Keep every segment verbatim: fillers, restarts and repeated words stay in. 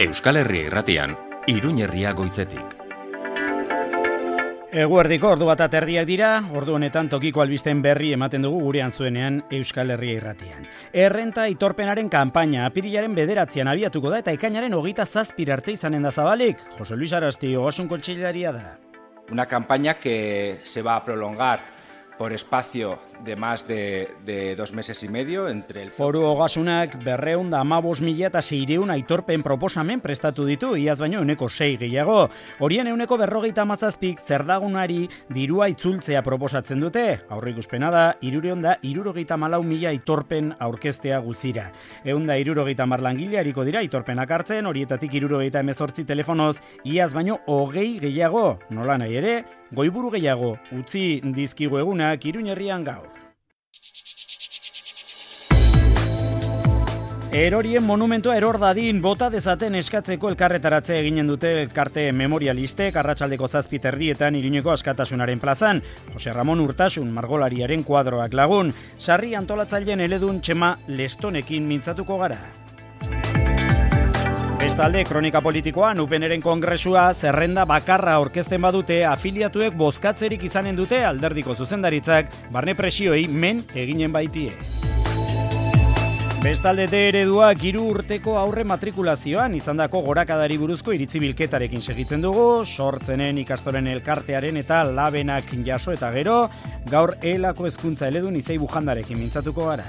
Euskal Herria Irratian, Iruñerria goizetik. Eguerdiko ordu bat aterdiak dira, ordu honetan tokiko albisten berri ematen dugu gure antzuenean Euskal Herria Irratian. Errenta aitorpenaren kanpaina apirilaren bederatzian abiatuko da eta ekainaren hogeita zazpira arte izanen da zabalik. Jose Luis Arasti, Ogasun Kontseilaria da. Una campaña que se va a prolongar por espacio de más de, de dos meses y medio entre el... Foru Ogasunak berreun da amabos mila eta seireun aitorpen proposamen prestatu ditu, iaz baino euneko sei gehiago. Horien euneko berrogeita hamazazpik zerdagunari dirua itzultzea proposatzen dute. Aurreikuspena da, hirureun da hirurogeita hamalau mila aitorpen aurkeztea guzira. Eun da hirurogeita hamar langile hariko dira aitorpenak hartzen, horietatik hirurogeita hemezortzi telefonoz, iaz baino hogei gehiago. Nola nahi ere, goiburu gehiago, utzi dizkigu egunak Iruñerrian gaur. Erorien monumentua eror dadin bota dezaten eskatzeko elkarretaratze eginen dute elkarte memorialistek arratsaldeko zazpi terdietan Iruñeko Askatasunaren plazan. Jose Ramon Urtasun margolariaren kuadroak lagun, sarri antolatzaileen eledun Txema Lestonekin mintzatuko gara. Bestalde, kronika politikoan upeneren kongresua zerrenda bakarra aurkezten badute afiliatuek bozkatzerik izanen dute alderdiko zuzendaritzak barne presioei men eginen baitie. Bestalde de ereduak hiru urteko aurre matrikulazioan izandako gorakadari buruzko iritzi bilketarekin segitzen dugu, sortzenen ikastoren elkartearen eta labenak jaso eta gero, gaur elako hezkuntza eledun Izei Bujandarekin mintzatuko gara.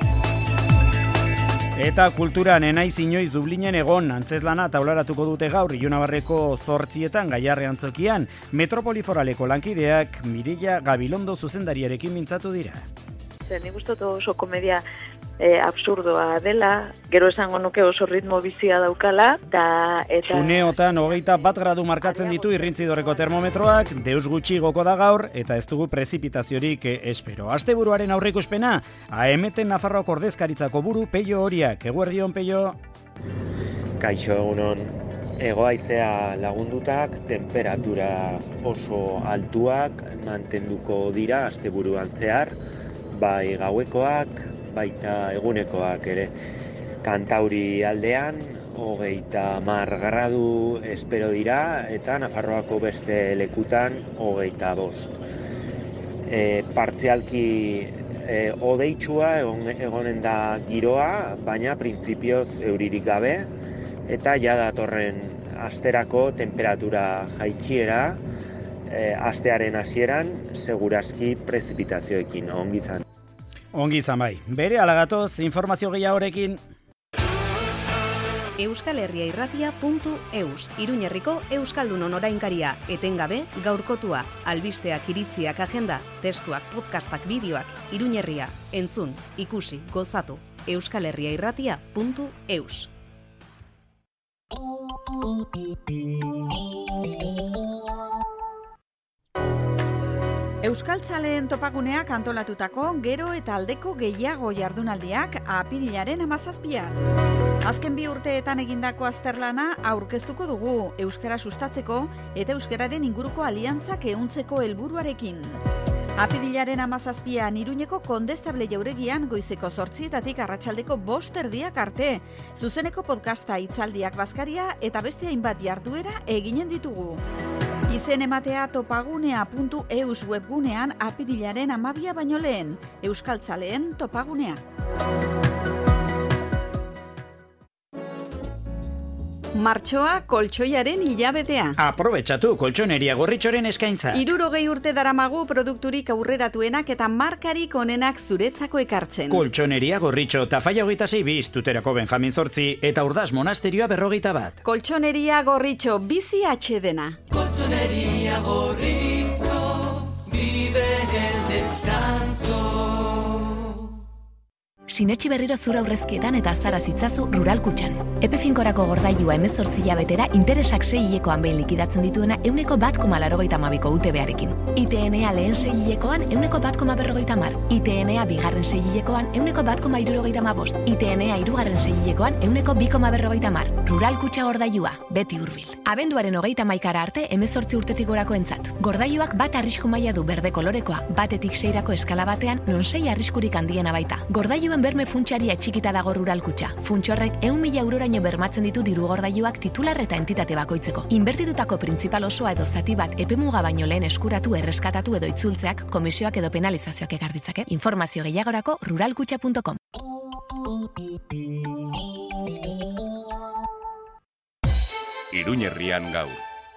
Eta kulturan enaiz inoiz Dublinen egon antzeslana taularatuko dute gaur Ilunabarreko zortzietan Gaiarre antzokian, Metropoliforaleko lankideak Mireia Gabilondo zuzendariarekin mintzatu dira. Nik uste oso komedia E, absurdoa dela, gero esango nuke oso ritmo bizia daukala, da, eta... Uneotan hogeita bat gradu markatzen ditu irrintzidorreko termometroak, deus gutxi goko da gaur, eta ez dugu prezipitaziorik espero. Asteburuaren aurreikuspena, A M T Nafarroako ordezkaritzako buru Peio Horiak. Eguerdion, Peio? Kaixo egunon, hegoaizea lagundutak, temperatura oso altuak mantenduko dira asteburuan zehar, bai gauekoak, baita egunekoak ere. Kantauri aldean, hogeita hamar gradu espero dira, eta Nafarroako beste lekutan hogeita bost. E, partzialki e, odeitsua egon, egonen da giroa, baina printzipioz euririk gabe, eta ja datorren asterako temperatura jaitsiera, e, astearen hasieran segurazki prezipitazioekin ongi izan. Ongi izan bai. Bere alagatoz, informazio gehiagorekin. Euskal Herria Irratia puntu eus, Iruñerriko Euskaldunon orainkaria, etengabe gaurkotua, albisteak iritziak agenda, testuak, podcastak, bideoak, Iruñerria, entzun, ikusi, gozatu, Euskal Herria Irratia puntu eus. Euskaltzaleen topaguneak antolatutako gero eta aldeko gehiago jardunaldiak apirilaren hamazazpian. Azken bi urteetan egindako azterlana aurkeztuko dugu euskara sustatzeko eta euskararen inguruko aliantzak ehuntzeko helburuarekin. Apirilaren hamazazpian Iruñeko Kondestable jauregian goizeko zortzietatik arratsaldeko bost erdiak arte. Zuzeneko podcasta, hitzaldiak, bazkaria eta beste hainbat jarduera eginen ditugu. Izen ematea topagunea puntu eus webgunean apirilaren hamabia baino lehen. Euskaltzaleen topagunea. Martxoa koltsoiaren hilabetea. Aprobetxatu koltsoneria Gorritxoren eskaintza. Hirurogei urte daramagu produkturik aurreratuenak eta markarik onenak zuretzako ekartzen. Koltsoneria Gorritxo, Tafaia hogeita sei bis, Tuterako Benjamin zortzi eta Urdaz monasterioa berrogeita bat. Koltsoneria Gorritxo, bizi atxedena. Koltsoneria Gorritxo, vive el descanso. Sinetxi berriro zura aurrezkietan eta azara zitzazu Rural Kutxan. Epe finkorako gordailua hemezortzi hilabetera interesak sei hilekoan behin likidatzen dituena euneko bat koma laurogeita hamabiko U T B-arekin. I T N-a lehen sei hilekoan euneko bat koma berrogeita hamar. I T N-a bigarren sei hilekoan euneko bat koma hirurogeita hamabost. I T N-a hirugarren sei hilekoan euneko bi koma berrogeita hamar. Rural Kutxa gordailua, beti hurbil. Abenduaren hogeita hamaikara arte hemezortzi urtetik gorako entzat. Gordailuak bat arrisku maila du berde kolorekoa, batetik seirako eskala batean non sei arriskurik handiena baita. Gordailu Zergadun berme funtsari atxikita dago Rural Kutxa. Funts horrek ehun mila euroraino bermatzen ditu dirugordailuak titular eta entitate bakoitzeko. Inbertitutako printzipal osoa edo zati bat epemuga baino lehen eskuratu, erreskatatu edo itzultzeak komisioak edo penalizazioak ekar ditzake. Informazio gehiagorako ruralkutxa puntu com. Iruñerrian gaur.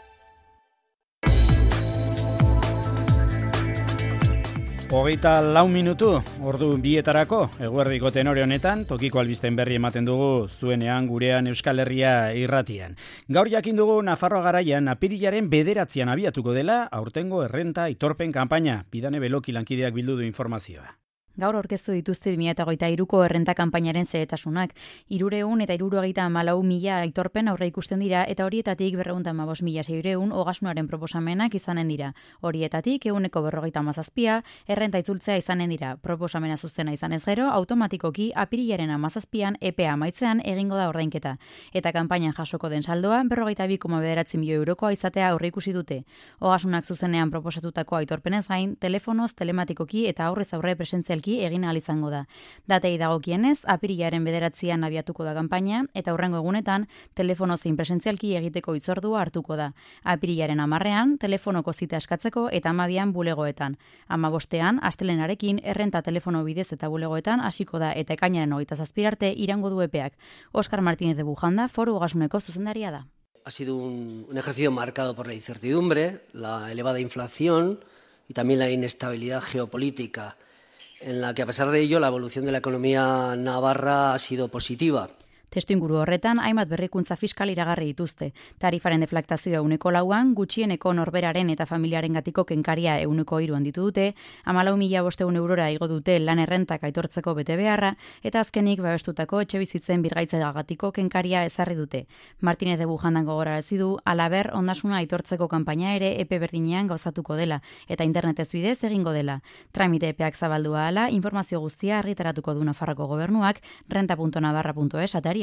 Hogeita lau minutu, ordu bietarako, eguerdiko tenore honetan, tokiko albisten berri ematen dugu zuenean gurean Euskal Herria irratian. Gaur jakin dugu Nafarroa Garaian apirilaren bederatzian abiatuko dela, aurtengo errenta aitorpen kanpaina, Bidane Beloki lankideak bildu du informazioa. Gaur aurkeztu dituzte bi mila hogeita hiruko errenta kanpainaren xehetasunak. Hirurehun eta hirurogeita hamalau mila aitorpen aurre ikusten dira eta horietatik berrehun eta hamabost mila seiehun ogasunaren proposamenak izanen dira. Horietatik ehuneko berrogeita hamazazpia errenta itzultzea izanen dira. Proposamena zuzena izanez gero, automatikoki apirilaren hamazazpian epea amaitzean egingo da ordainketa. Eta kanpainan jasoko den saldoa berrogeita bi koma bederatzi milioi eurokoa izatea aurre ikusi dute. Ogasunak zuzenean proposatutako aitorpenez gain, telefonoz, telematikoki eta aurrez aurre presentzialki egin ahal izango da. Datei dagokienez, apirilaren bederatzian abiatuko da kanpaina eta hurrengo egunetan telefono zein presentzialki egiteko hitzordua hartuko da. Apirilaren hamarrean telefonoko zita eskatzeko eta hamabian bulegoetan. Hamabostean astelenarekin errenta telefono bidez eta bulegoetan hasiko da eta ekainaren hogeita zazpi arte irango du epeak. Óscar Martínez de Bujanda, Foru Ogasuneko zuzendaria da. Ha sido un, un ejercicio marcado por la incertidumbre, la elevada inflación y también la inestabilidad geopolítica, en la que a pesar de ello la evolución de la economía navarra ha sido positiva. Testuinguru horretan, hainbat berrikuntza fiskal iragarri dituzte. Tarifaren deflaktazioa ehuneko lauan, gutxieneko norberaren eta familiaren gatiko kenkaria ehuneko hiruan ditu dute, hamalau mila bostehun eurora igo dute lan errentak aitortzeko bete beharra, eta azkenik babestutako etxe bizitzen birgaitzeagatiko kenkaria ezarri dute. Martínez de Bujandan gogorarazi du, halaber ondasuna aitortzeko kanpaina ere epe berdinean gauzatuko dela, eta internetez bidez egingo dela. Tramite epeak zabaldu ahala, informazio guztia argitaratuko du Nafarroko gobernuak, renta puntu navarra puntu es atari.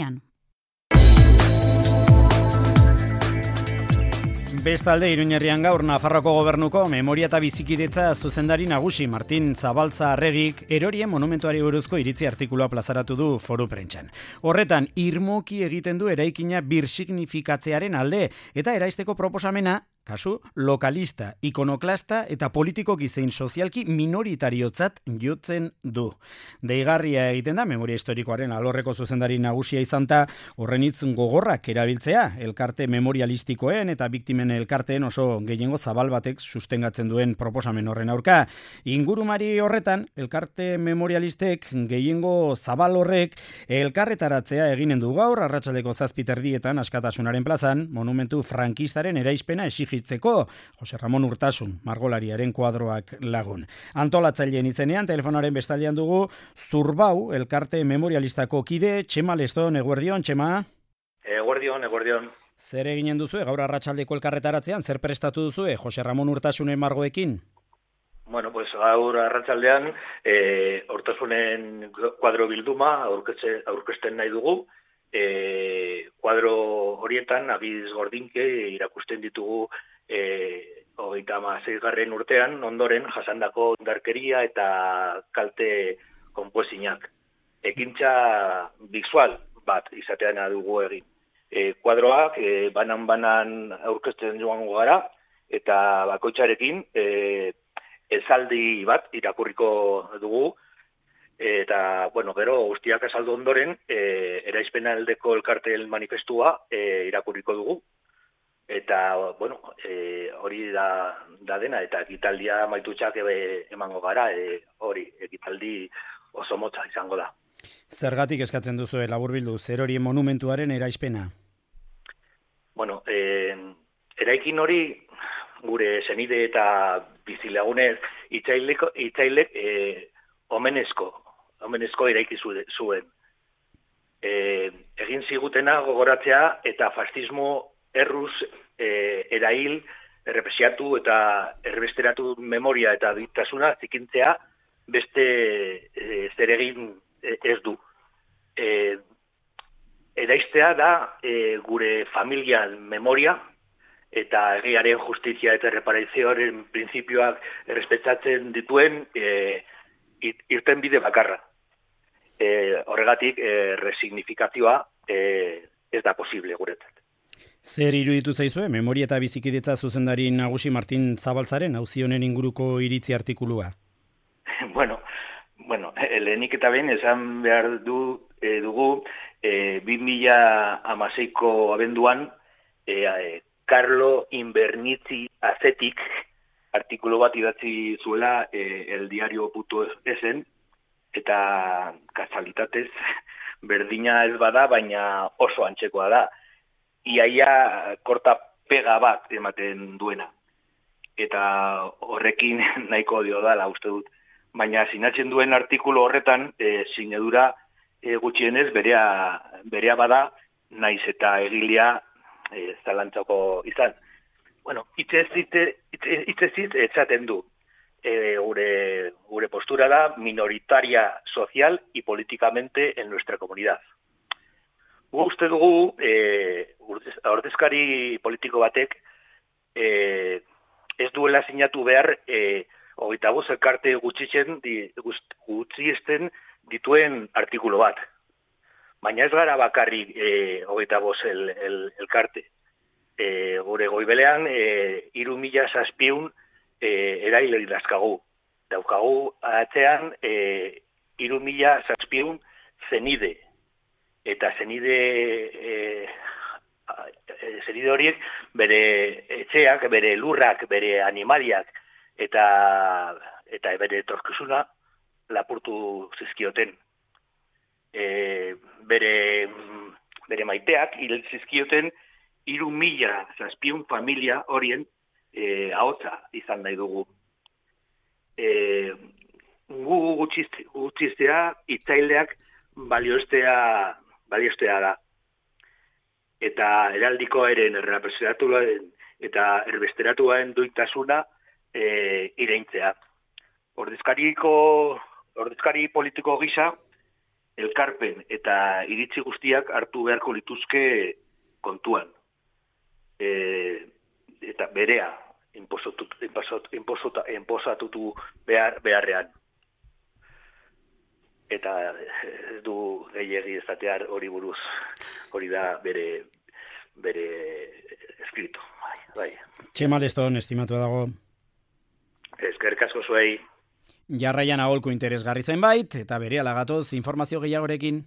Bestalde, Iruñerrian gaur Nafarroko gobernuko memoria eta bizikidetza zuzendari nagusi Martin Zabaltza Arregik erorien monumentuari buruzko iritzi artikulua plazaratu du Foru Prentsan. Horretan, irmoki egiten du eraikina birsignifikatzearen alde eta eraisteko proposamena kasu lokalista, ikonoklasta eta politikoki zein sozialki minoritariotzat jotzen du. Deigarria egiten da memoria historikoaren alorreko zuzendari nagusia izanta horren hitz gogorrak erabiltzea, elkarte memorialistikoen eta biktimen elkarteen oso gehiengo zabal batek sustengatzen duen proposamen horren aurka. Ingurumari horretan, elkarte memorialistek gehiengo zabal horrek elkarretaratzea eginen du gaur arratsaldeko zazpi terdietan Askatasunaren plazan monumentu frankistaren eraispena exigi Jose Ramon Urtasun, margolariaren kuadroak lagun. Antolatzaileen izenean, telefonaren bestaldean dugu, Zurbau, elkarte memorialistako kide, Txema Leston, eguerdion, Txema? Eguerdion, eguerdion. Zer eginen duzue, gaur arratsaldeko elkarretaratzean, zer prestatu duzue, Jose Ramon Urtasunen margoekin? Bueno, pues gaur arratsaldean, eh, Urtasunen kuadro bilduma aurkezten nahi dugu, E, kuadro horietan abiz gordinke irakusten ditugu e, hogeita hamaseigarren urtean ondoren jasandako indarkeria eta kalte konpoezinak. Ekintza bisual bat izatean dugu egin. E, kuadroak e, banan-banan aurkezten joango gara eta bakoitzarekin e, esaldi bat irakurriko dugu. Eta, bueno, gero, guztiak azaldu ondoren, e, eraizpena aldeko elkartel manifestua e, irakurriko dugu. Eta, bueno, e, hori da, da dena, eta ekitaldia maitutxak e, emango gara, e, hori, ekitaldi oso motza izango da. Zergatik eskatzen duzu laburbildu, zer hori monumentuaren eraizpena? Bueno, e, eraikin hori, gure senide eta bizilagunez, itzailek, itzailek e, omenezko, omenezko eraiki zuen. E, egin zigutena gogoratzea eta fascismo erruz e, erail, errepresiatu eta erbesteratu memoria eta ditasuna zikintzea beste e, zer egin e, ez du. E, eraistea da e, gure familian memoria eta egiaren justizia eta reparazioaren printzipioak errespetatzen dituen e, irten bide bakarra. e, horregatik e, resignifikazioa e, ez da posible guretzat. Zer iruditu zaizue, memoria eta bizikidetza zuzendari nagusi Martin Zabaltzaren auzi honen inguruko iritzi artikulua? bueno, bueno, lehenik eta behin esan behar du, e, dugu e, bi mila hamaseiko abenduan e, e, Carlo Invernizzi Azetik artikulu bat idatzi zuela e, el diario punto esen, eta kasualitatez berdina ez bada, baina oso antzekoa da. Iaia korta pega bat ematen duena. Eta horrekin nahiko dio dala, uste dut. Baina sinatzen duen artikulu horretan, e, sinadura e, gutxienez berea, berea bada, naiz eta egilea e, zalantzako izan. Bueno, hitzez hitz etzaten du. E, gure, gure postura da minoritaria social y políticamente en nuestra comunidad. Gu uste dugu, e, ordezkari politiko batek e, ez duela sinatu behar e, hogeita bost elkarte gutxisten di, gutxisten dituen artikulu bat. Baina ez gara bakarri e, hogeita bost el, el, elkarte. E, gure goibelean e, iru mila zazpiun e, eraile dazkagu. Daukagu atzean e, iru mila zazpiun zenide. Eta zenide e, zenide horiek bere etxeak, bere lurrak, bere animaliak eta eta bere etorkizuna lapurtu zizkioten. E, bere bere maiteak hil zizkioten hiru mila zazpiehun familia horien e, ahotsa izan nahi dugu. E, gu gutxistea hitzaileak balioestea baliostea da. Eta heraldiko eren errepresentatuen eta erbesteratuaren duitasuna e, ireintzea. Ordezkariko, ordezkari politiko gisa, elkarpen eta iritzi guztiak hartu beharko lituzke kontuan. E, eta berea inposatutu behar, beharrean. Eta ez du gehiegi ezatear hori buruz, hori da bere bere eskrito. Bai, bai. Txema Leston, estimatu dago. Eskerrik asko zuei. Jarraian aholku interesgarri zenbait, eta berehala gatoz informazio gehiagorekin.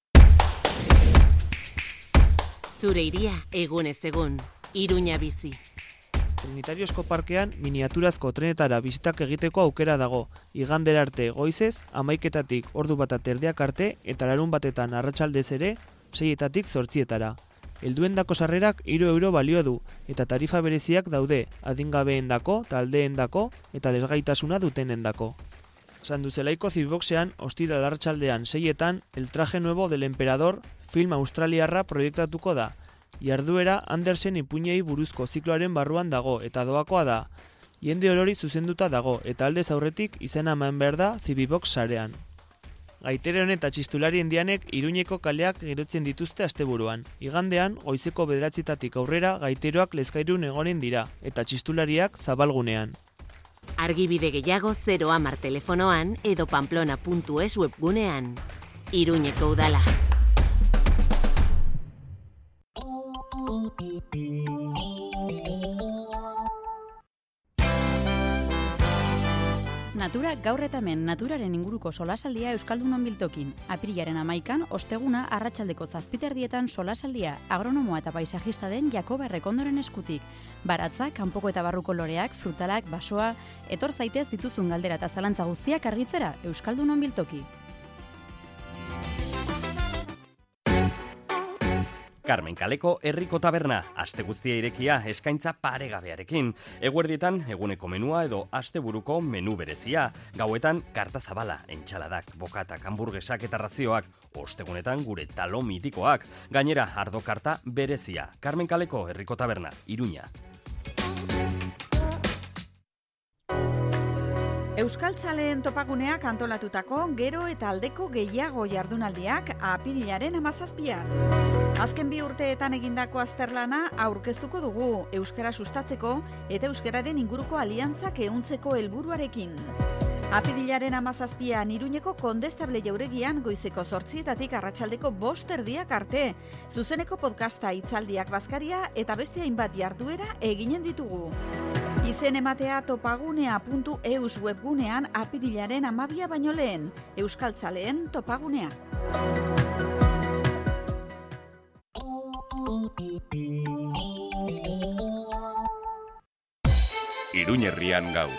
Zure iria egunez egun, Iruña bizi. Trinitariozko parkean miniaturazko trenetara bizitak egiteko aukera dago. Igandera arte goizez, hamaiketatik ordu bat aterdiak arte eta larun batetan arratsaldez ere, seietatik zortzietara. Helduendako sarrerak hiru euro balio du eta tarifa bereziak daude adingabeendako, taldeendako eta desgaitasuna dutenendako. Sanduzelaiko Zibboxean ostiral arratsaldean seietan El traje nuevo del emperador film australiarra proiektatuko da. Jarduera Andersen ipuinei buruzko zikloaren barruan dago eta doakoa da. Jende orori zuzenduta dago eta aldez aurretik izena eman behar da Zibibox sarean. Gaitere honen eta txistulari indianek Iruñeko kaleak girotzen dituzte asteburuan. Igandean, goizeko bederatzitatik aurrera gaiteroak Lezkairun egonen dira eta txistulariak zabalgunean. Argibide gehiago zero hamar telefonoan edo pamplona puntu es webgunean. Iruñeko udala. Natura gaur eta hemen naturaren inguruko solasaldia Euskaldunon biltokin. Apirilaren hamaikan, osteguna arratsaldeko zazpiterdietan solasaldia agronomoa eta paisajista den Jakoba Errekondoren eskutik. Baratza, kanpoko eta barruko loreak, frutalak, basoa, etor zaitez dituzun galdera eta zalantza guztiak argitzera Euskaldunon biltoki. Carmen Kaleko herriko taberna, aste guztia irekia eskaintza paregabearekin. Eguerdietan eguneko menua edo asteburuko menu berezia. Gauetan karta zabala, entxaladak, bokatak, hamburguesak eta razioak. Ostegunetan gure talo mitikoak. Gainera ardo karta berezia. Carmen Kaleko herriko taberna, Iruña. Euskaltzaleen topaguneak antolatutako gero eta aldeko gehiago jardunaldiak apirilaren hamazazpian. Azken bi urteetan egindako azterlana aurkeztuko dugu euskara sustatzeko eta euskararen inguruko aliantzak ehuntzeko helburuarekin. Apirilaren hamazazpian Iruñeko Kondestable jauregian goizeko zortzietatik arratsaldeko bost erdiak arte. Zuzeneko podcasta, hitzaldiak, bazkaria eta beste hainbat jarduera eginen ditugu. Izen ematea topagunea puntu eus webgunean apirilaren hamabia baino lehen. Euskaltzaleen topagunea. Iruñerrian gaur.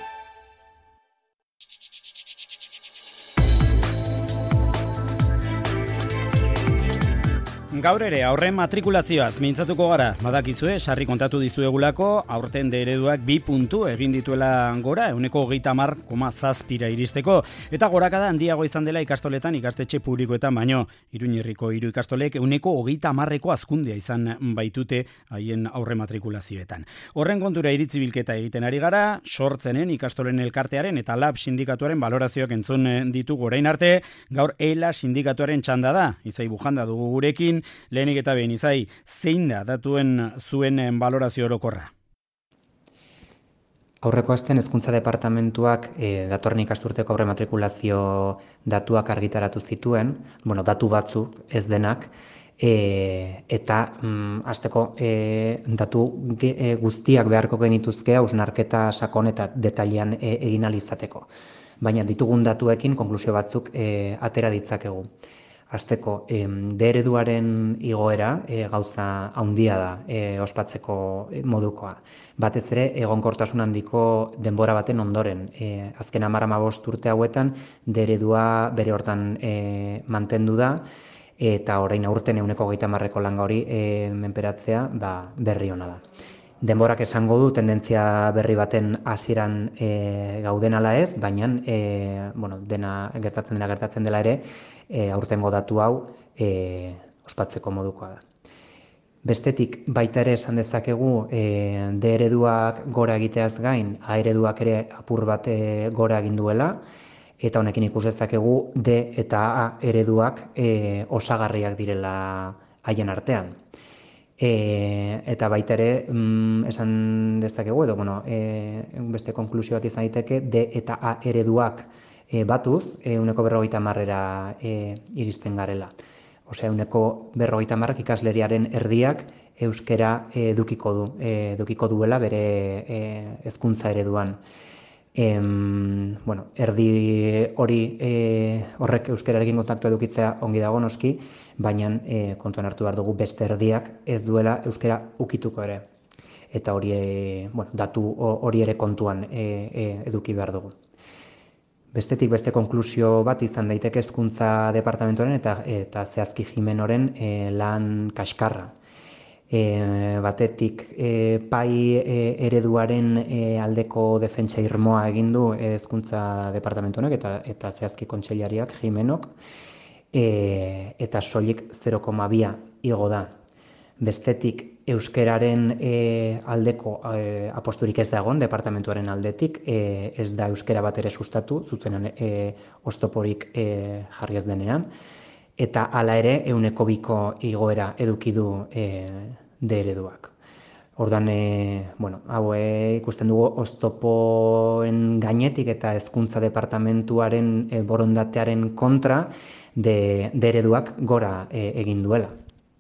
Gaur ere aurren matrikulazioaz mintzatuko gara, badakizue, sarri kontatu dizuegulako, aurten de ereduak bi puntu egin dituela gora, euneko hogeita hamar koma zazpira iristeko, eta gorakada handiago izan dela ikastoletan ikastetxe publikoetan baino, Iruñerriko hiru ikastolek euneko hogeita hamarreko hazkundea izan baitute haien aurre matrikulazioetan. Horren kontura iritzi bilketa egiten ari gara, sortzenen ikastolen elkartearen eta lab sindikatuaren balorazioak entzun ditugu orain arte, gaur ELA sindikatuaren txanda da, Izai Bujanda dugu gurekin. Lehenik eta behin, Izai, zein da datuen zuen balorazio orokorra? Aurreko astean Hezkuntza Departamentuak e, datorren ikasturteko aurre matrikulazio datuak argitaratu zituen, bueno, datu batzuk, ez denak, e, eta mm, hasteko e, datu e, guztiak beharko genituzke hausnarketa sakon eta detailean e, egin ahal izateko. Baina ditugun datuekin konklusio batzuk e, atera ditzakegu. Hasteko, e, de ereduaren igoera e, gauza handia da e, ospatzeko modukoa. Batez ere, egonkortasun handiko denbora baten ondoren. E, azken hamar hamabost urte hauetan, de eredua bere hortan e, mantendu da, eta orain aurten euneko hogeita hamarreko langa hori e, menperatzea ba, berri ona da. Denborak esango du tendentzia berri baten hasieran e, gauden ala ez, baina e, bueno, dena gertatzen dena gertatzen dela ere, e, aurtengo datu hau e, ospatzeko modukoa da. Bestetik, baita ere esan dezakegu, e, de ereduak gora egiteaz gain, a ereduak ere apur bat e, gora egin duela, eta honekin ikus dezakegu D eta A ereduak e, osagarriak direla haien artean. E, eta baita ere mm, esan dezakegu edo bueno, e, beste konklusio bat izan daiteke D eta A ereduak e, batuz euneko berrogeita hamarrera e, iristen garela. Osea, euneko berrogeita hamarrak ikasleriaren erdiak euskera e, edukiko du, e, edukiko duela bere e, hezkuntza ereduan. Em, bueno, erdi hori e, horrek euskararekin kontaktu edukitzea ongi dago noski, baina e, kontuan hartu behar dugu beste erdiak ez duela euskara ukituko ere. Eta hori, e, bueno, datu hori ere kontuan e, e, eduki behar dugu. Bestetik beste konklusio bat izan daiteke Hezkuntza Departamentuaren eta, eta zehazki Jimenoren e, lan kaskarra. E, batetik e, pai e, ereduaren e, aldeko defentsa irmoa egin du Hezkuntza Departamentuak eta eta zehazki kontseilariak Jimenok, e, eta soilik zero koma bi igo da. Bestetik euskeraren e, aldeko e, aposturik ez dagoen departamentuaren aldetik, e, ez da euskera bat ere sustatu, zuzenan e, oztoporik e, jarri ez denean, eta hala ere euneko biko igoera eduki du e, de ereduak. Ordan, e, bueno, hau e, ikusten dugu oztopoen gainetik eta Hezkuntza Departamentuaren e, borondatearen kontra de, de ereduak gora e, egin duela.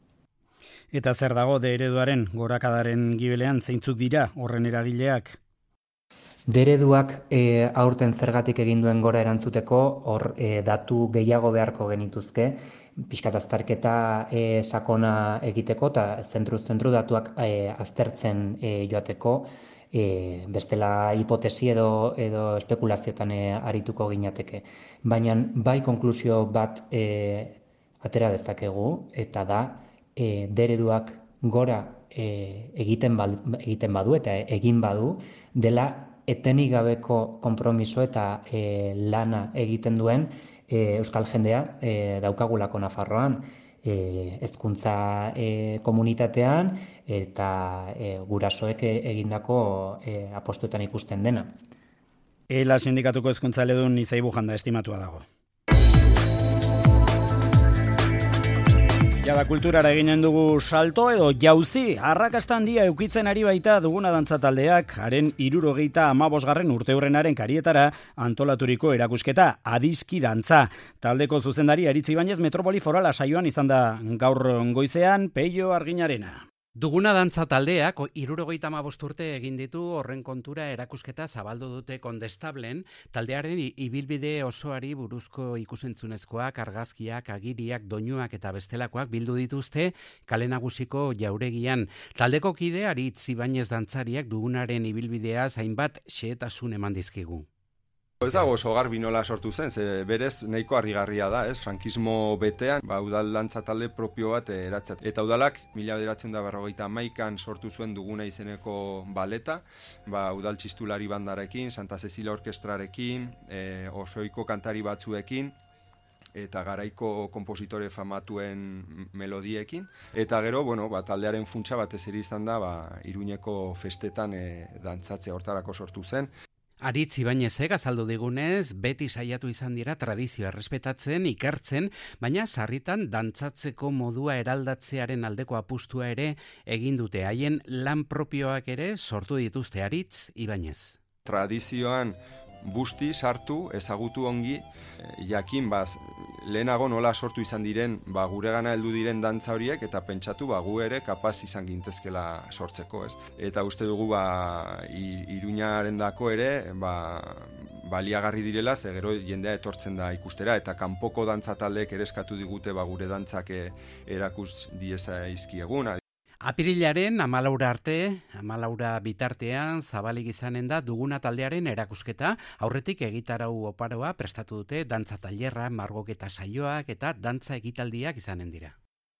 Eta zer dago de ereduaren gorakadaren gibelean zeintzuk dira horren eragileak? De ereduak e, aurten zergatik egin duen gora erantzuteko hor e, datu gehiago beharko genituzke, pixkat azterketa e, sakona egiteko eta zentru-zentru datuak e, aztertzen e, joateko, e, bestela hipotesi edo, edo espekulazioetan e, arituko ginateke. Baina bai konklusio bat e, atera dezakegu eta da e, de ereduak gora e, egiten, bal, egiten badu eta egin badu dela etenik gabeko konpromiso eta e, lana egiten duen e, euskal jendea e, daukagulako Nafarroan, e, hezkuntza e, komunitatean eta e, gurasoek egindako e, apostuetan ikusten dena. ELA sindikatuko hezkuntza eledun Izai Bujanda estimatua dago. Jada kulturara eginen dugu salto edo jauzi, arrakasta handia eukitzen ari baita duguna dantza taldeak, haren hirurogeita hamabosgarren urteurrenaren karietara antolaturiko erakusketa, Adiski dantza. Taldeko zuzendari Aritz Ibanez Metropoli Forala saioan izan da gaur goizean, Peio Arginarena. Duguna dantza taldeak hirurogeita hamabost urte egin ditu horren kontura erakusketa zabaldu dute Kondestablen, taldearen ibilbide osoari buruzko ikusentzunezkoak, argazkiak, agiriak, doinuak eta bestelakoak bildu dituzte Kale Nagusiko jauregian. Taldeko kide Aritz Ibanez dantzariak dugunaren ibilbidea hainbat xehetasun eman dizkigu. Ez dago oso garbi nola sortu zen, ze berez nahiko harrigarria da, ez? Frankismo betean, ba, udal dantza talde propio bat eratzat. Eta udalak, mila bederatziehun eta berrogeita hamaikan sortu zuen Duguna izeneko baleta, ba, udal txistulari bandarekin, Santa Cecilia orkestrarekin, e, osoiko kantari batzuekin, eta garaiko konpositore famatuen melodiekin. Eta gero, bueno, ba, taldearen funtsa batez ere izan da, ba, Iruñeko festetan e, dantzatzea hortarako sortu zen. Aritz Ibanezek azaldu digunez, beti saiatu izan dira tradizioa errespetatzen, ikertzen, baina sarritan dantzatzeko modua eraldatzearen aldeko apustua ere egin dute. Haien lan propioak ere sortu dituzte Aritz Ibanez. Tradizioan busti sartu, ezagutu ongi, jakin baz, lehenago nola sortu izan diren, ba, guregana heldu diren dantza horiek, eta pentsatu ba, gu ere kapaz izan gintezkela sortzeko, ez. Eta uste dugu ba, Iruñaren dako ere, ba, baliagarri direla, ze gero jendea etortzen da ikustera, eta kanpoko dantza taldeek ere eskatu digute ba, gure dantzak erakus dieza izkiegun. Apirilaren amalaura arte, amalaura bitartean zabalik izanen da Duguna taldearen erakusketa, aurretik egitarau oparoa prestatu dute dantza tailerra, margoketa saioak eta dantza egitaldiak izanen dira.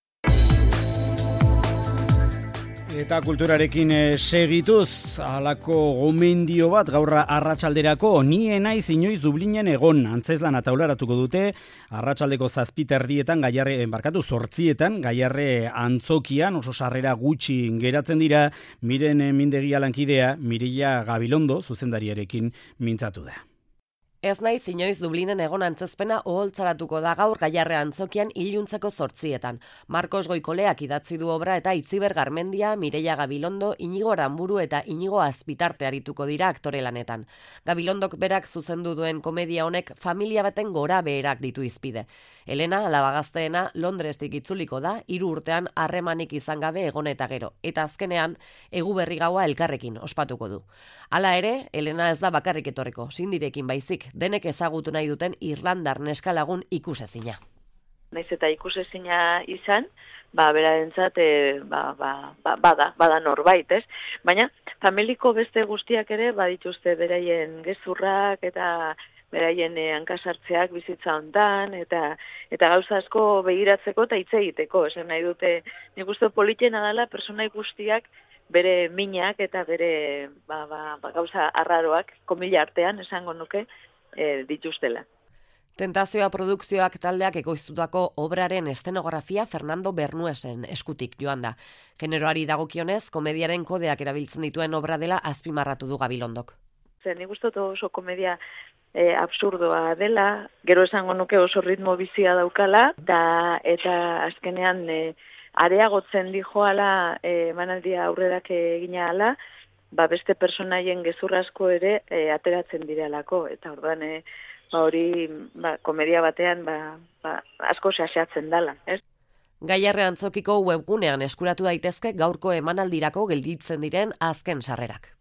Eta kulturarekin segituz, halako gomendio bat gaurra arratsalderako, ni naiz inoiz Dublinen egon, antzezlan ataularatuko dute, arratsaldeko zazpiterdietan, gaiarre, barkatu, zortzietan, gaiarre antzokian, oso sarrera gutxi geratzen dira, miren mindegi lankidea, Mireia Gabilondo, zuzendariarekin mintzatu da. Ez naiz inoiz Dublinen egon antzezpena oholtzaratuko da gaur Gaiarre antzokian iluntzeko zortzietan. Markos Goikoleak idatzi du obra eta Itziber Garmendia, Mireia Gabilondo, Inigo Aranburu eta Inigo Azpitarte arituko dira aktore lanetan. Gabilondok berak zuzendu duen komedia honek familia baten gora beherak ditu izpide. Elena, alaba gazteena, Londrestik itzuliko da, hiru urtean harremanik izan gabe egon eta gero, eta azkenean Eguberri gaua elkarrekin ospatuko du. Hala ere, Elena ez da bakarrik etorriko, Sindirekin baizik, denek ezagutu nahi duten irlandar neskalagun ikusezina. Naiz eta ikusezina izan, ba, berarentzat, e, ba, ba, ba, bada, bada norbait, ez? Baina, familiko beste guztiak ere, badituzte beraien gezurrak eta beraien hankasartzeak bizitza hontan, eta eta gauza asko begiratzeko eta hitz egiteko. Esan nahi dute, nik uste politena dela, pertsona guztiak bere minak eta bere ba, ba, ba, gauza arraroak, komila artean, esango nuke, e, dituztela. Tentazioa produkzioak taldeak ekoiztutako obraren estenografia Fernando Bernuesen eskutik joan da. Generoari dagokionez, komediaren kodeak erabiltzen dituen obra dela azpimarratu du Gabilondok. Zer, nik uste oso komedia E, absurdoa dela, gero esango nuke oso ritmo bizia daukala, da, eta azkenean e, areagotzen dijoala e, emanaldia aurrerak egina ala, ba beste personaien gezur asko ere e, ateratzen direlako, eta orduan e, ba hori ba, komedia batean ba, ba, asko xaxatzen dela, ez? Gaiarre antzokiko webgunean eskuratu daitezke gaurko emanaldirako gelditzen diren azken sarrerak.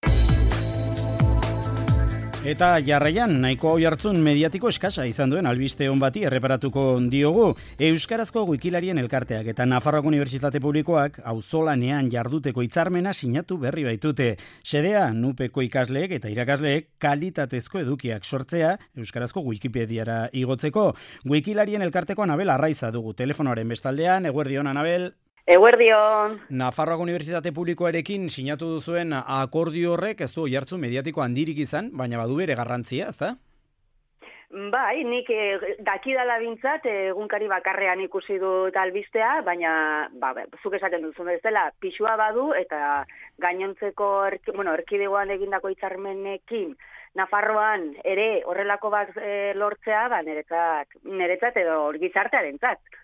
Eta jarraian, nahiko oihartzun mediatiko eskasa izan duen albiste on bati erreparatuko diogu. Euskarazko wikilarien elkarteak eta Nafarroako Unibertsitate Publikoak auzolanean jarduteko hitzarmena sinatu berri baitute. Xedea, nupeko ikasleek eta irakasleek kalitatezko edukiak sortzea Euskarazko Wikipediara igotzeko. Wikilarien elkarteko Anabel Arraiza dugu telefonoaren bestaldean. Eguerdion, Anabel. Eguerdion. Nafarroako Unibertsitate Publikoarekin sinatu duzuen akordio horrek ez du oihartzun mediatiko handirik izan, baina badu bere garrantzia, ezta? Bai, nik dakidala bintzat egunkari bakarrean ikusi dut albistea, baina ba, zuk esaten duzun bezala pixua badu eta gainontzeko erk, bueno, erkidegoan egindako hitzarmenekin Nafarroan ere horrelako bat e, lortzea, ba, niretzat, niretzat edo gizartearentzat.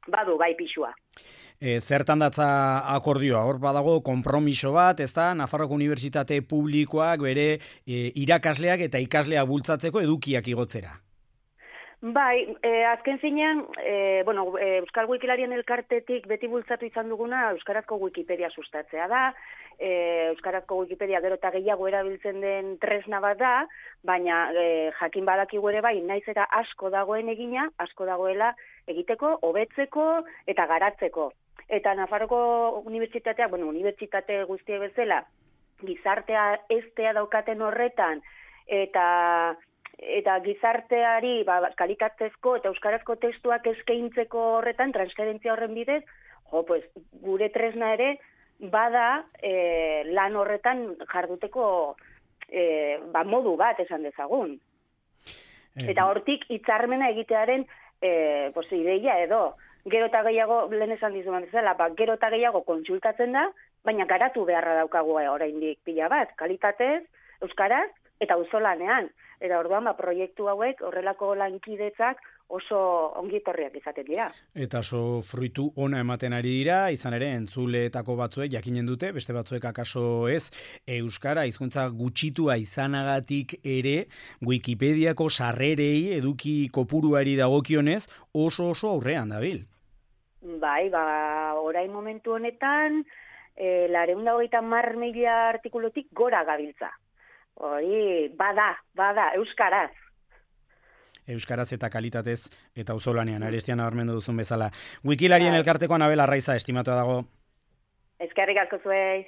badu bai pixua. E, zertan datza akordioa, hor badago konpromiso bat, ez da, Nafarroko Unibertsitate Publikoak bere e, irakasleak eta ikasleak bultzatzeko edukiak igotzera. Bai, e, azken zinean, e, bueno, e, Euskal Wikilarien elkartetik beti bultzatu izan duguna Euskarazko Wikipedia sustatzea da, e, Euskarazko Wikipedia gero eta gehiago erabiltzen den tresna bat da, baina e, jakin badakigu ere bai, naiz eta asko dagoen egina, asko dagoela egiteko, hobetzeko eta garatzeko. Eta Nafarroko Unibertsitateak, bueno, unibertsitate guztie bezala, gizartea eztea daukaten horretan, eta eta gizarteari ba, kalitatezko eta euskarazko testuak eskaintzeko horretan, transferentzia horren bidez, jo, pues, gure tresna ere bada e, lan horretan jarduteko e, ba, modu bat esan dezagun. Eta hortik hitzarmena egitearen e, pues, ideia edo, gero eta gehiago, lehen esan dizuan bezala, ba, gero eta gehiago kontsultatzen da, baina garatu beharra daukagu oraindik pila bat, kalitatez, euskaraz, eta auzolanean. Eta orduan, ba, proiektu hauek horrelako lankidetzak oso ongitorriak izaten dira. Eta oso fruitu ona ematen ari dira, izan ere entzuleetako batzuek jakinen dute, beste batzuek akaso ez, euskara hizkuntza gutxitua izanagatik ere Wikipediako sarrerei eduki kopuruari dagokionez oso oso aurrean dabil. Bai, ba, orain momentu honetan, e, laurehun eta hogeita hamar mila artikulutik gora gabiltza. Hori, bada, bada, euskaraz. Euskaraz eta kalitatez eta auzolanean, arestian nabarmendu duzun bezala. Wikilarien bai. Elkarteko Anabel Arraiza estimatua dago. Eskerrik asko zuei.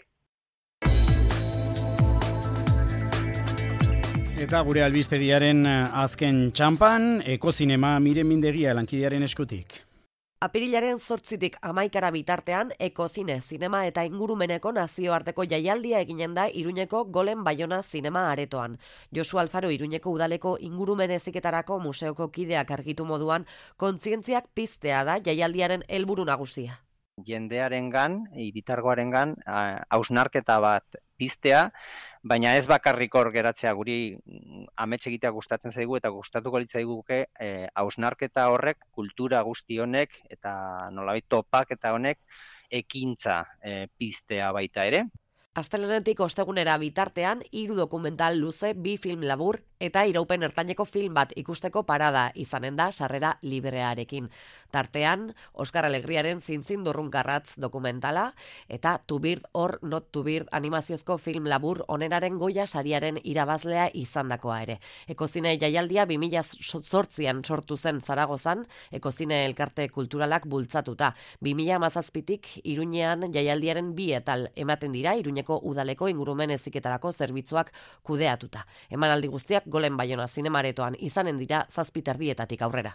Eta gure albistegiaren azken txampan, ekozinema Miren Mindegia lankidearen eskutik. Apirilaren zortzitik amaikara bitartean, ekozine, zinema eta ingurumeneko nazioarteko jaialdia eginen da Iruñeko Golen Baiona zinema aretoan. Josu Alfaro Iruñeko udaleko ingurumen heziketarako museoko kideak argitu moduan, kontzientziak piztea da jaialdiaren helburu nagusia. Jendearengan, hiritargoarengan, hausnarketa bat piztea, baina ez bakarrik hor geratzea, guri amets egitea gustatzen zaigu eta gustatuko litzaiguke hausnarketa eh, horrek, kultura guzti honek eta nolabait topak eta honek ekintza eh, piztea baita ere. Astelehenetik ostegunera bitartean, hiru dokumental luze, bi film labur eta iraupen ertaineko film bat ikusteko parada izanen da sarrera librearekin. Tartean, Oskar Alegriaren Zintzin Durrunkarratz dokumentala eta To Bird or Not To Bird animaziozko film labur oneraren Goya sariaren irabazlea izandakoa ere. Ekozine jaialdia bi mila zortzian sortu zen Zaragozan, Ekozine elkarte kulturalak bultzatuta. bi mila hamazazpitik Iruñean jaialdiaren bi etal ematen dira Iruñeko udaleko ingurumen heziketarako zerbitzuak kudeatuta. Emanaldi guztiak Golen Baiona zinemaretoan izanen dira zazpi terdietatik aurrera.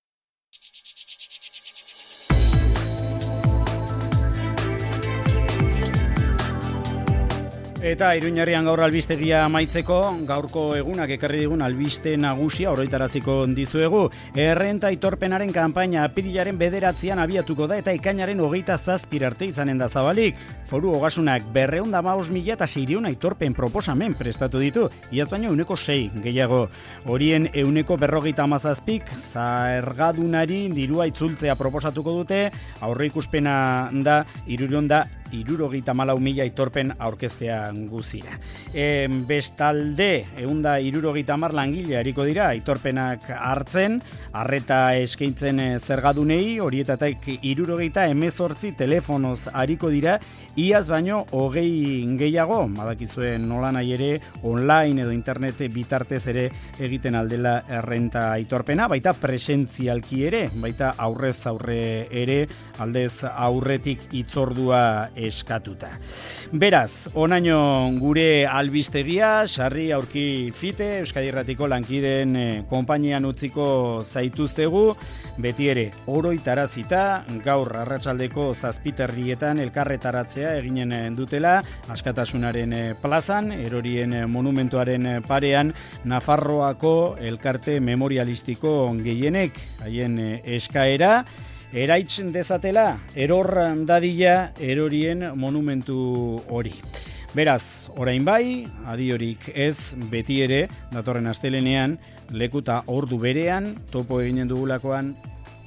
Eta Iruñerrian gaur albistegia amaitzeko, gaurko egunak ekarri digun albiste nagusia oroitaraziko dizuegu. Errenta aitorpenaren kanpaina apirilaren bederatzian abiatuko da eta ekainaren hogeita zazpir arte izanen da zabalik. Foru Ogasunak berrehun eta hamabost mila eta seiehun aitorpen proposamen prestatu ditu, iaz baino ehuneko sei gehiago. Horien ehuneko berrogeita hamazazpik zergadunari dirua itzultzea proposatuko dute, aurreikuspena da hirurehun da hirurogeita hamalau mila aitorpen aurkeztea guzira. E, bestalde, ehun eta hirurogeita hamar langile ariko dira aitorpenak hartzen, arreta eskaintzen zergadunei, horietatik hirurogeita hemezortzi telefonoz ariko dira, iaz baino hogei gehiago, badakizuen nola nahi ere, online edo internet bitartez ere egiten aldela errenta aitorpena, baita presentzialki ere, baita aurrez aurre ere, aldez aurretik hitzordua eskatuta. Beraz, onaino gure albistegia, sarri aurki fite, Euskadi Irratiko lankideen eh, konpainian utziko zaituztegu, beti ere oroitarazita, gaur arratsaldeko zazpiterrietan elkarretaratzea eginen dutela, Askatasunaren plazan, erorien monumentuaren parean, Nafarroako elkarte memorialistiko gehienek, haien eskaera, eraitz dezatela, eror dadila erorien monumentu hori. Beraz, orain bai, adiorik ez, beti ere, datorren astelenean, lekuta ordu berean, topo eginen dugulakoan,